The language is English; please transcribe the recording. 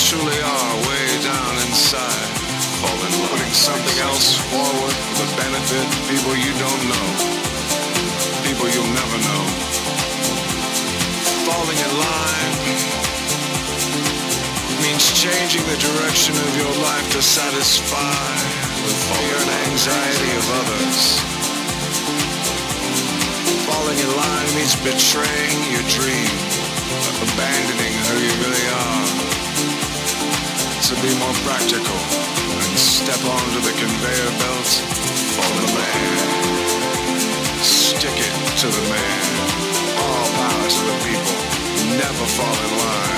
truly are way down inside. Putting something else forward for the benefit of people you don't know, people you'll never know. Falling in line means changing the direction of your life to satisfy the fear and anxiety of others. Falling in line means betraying your dream, abandoning who you really are. To be more practical and step onto the conveyor belt, follow the man. Stick it to the man. All power to the people. Never fall in line.